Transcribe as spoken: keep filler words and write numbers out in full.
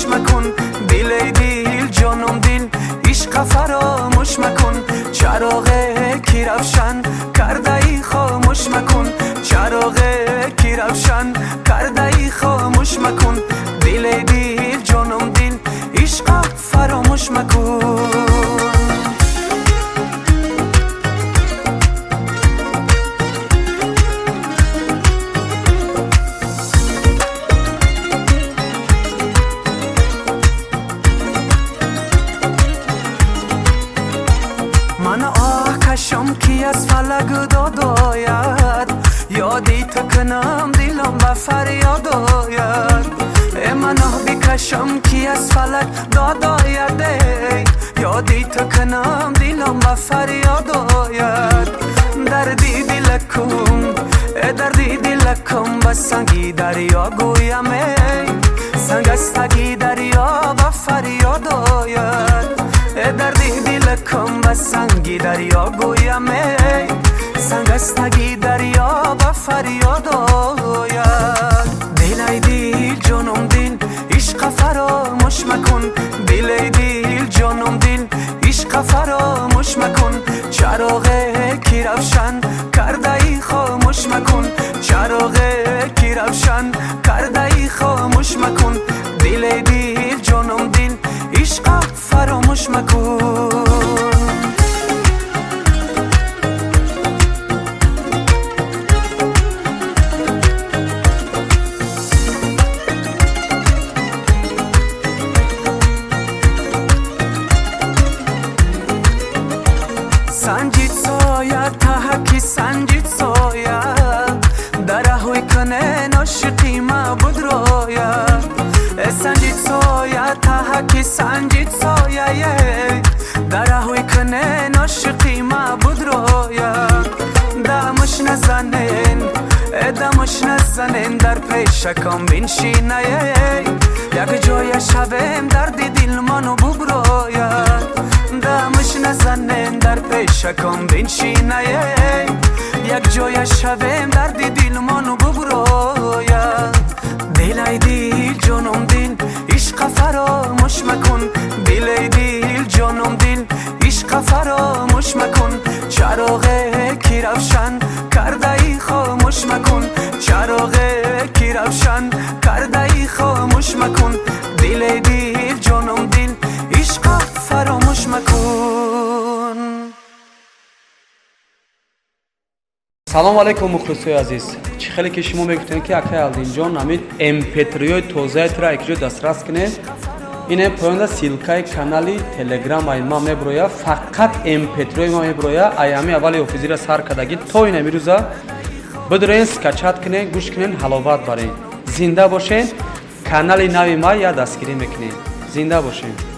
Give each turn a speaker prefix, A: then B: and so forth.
A: فراموش مکن دل ای دل جانم دل عشق فراموش مکن چراغ کی روشن کرده ای خاموش مکن چراغ کی روشن کرده ای خاموش مکن دل ای دل جانم دل عشق فراموش مکن من آکشم کی از فلک داد آید یادی تو کنم دلم به فریاد آید من آه بکشم کی از فلک داد آید یادی تو کنم دلم به فریاد آید دردی دلکم دردی دلکم به سنگی دریا گویم سنگستگی دریا به فریاد آید دردی دلکم به سنگی دریا گویم سنگستگی دریا به فریاد آید دل ای دل جانم دل عشق فراموش مکن دل ای دل جانم دل عشق فراموش مکن چراغ کی روشن کرده ای خاموش مکن چراغ کی روشن کرده ای خاموش مکن دل ای دل جانم دل عشق فراموش مکن سنجید سایه تحکی سنجید سایه درهوی کنه ناشقی ما بود رویه سنجید سایه تحکی سنجید سایه درهوی کنه ناشقی ما بود رویه دمش نزنین دمش نزنین در پیشکم بنشینه یک جای شبم دردی دل منو ببرویه دمش نزنین در پیشکم بنشینه یک جای شبم دردی دل منو ببرویه دل ای دل جانم دل عشق فراموش مکن دل ای دل جانم دل عشق فراموش مکن چراغ کی روشن کرده ای خاموش مکن چراغ کی روشن کرده ای خاموش مکن دل ای دل جانم دل عشق فراموش مکن.
B: سلام علیکم مخلصای عزیز. چی خیلی که شما میگفتین که اکای الدین جان امید ام پی три توزیع ترا یک جا دسترس کنه. اینه پایانده سیلکای کانالی تلگرام ای ما میبرویا فقط ام پی три ما میبرویا ایامی اولی اوفیزی را سر کدگی تو این میروزا بدرین سکچات کنه گوش کنین حلاوت برین زنده باشین کانالی نوی ما یا دستگیری میکنین زنده باشین.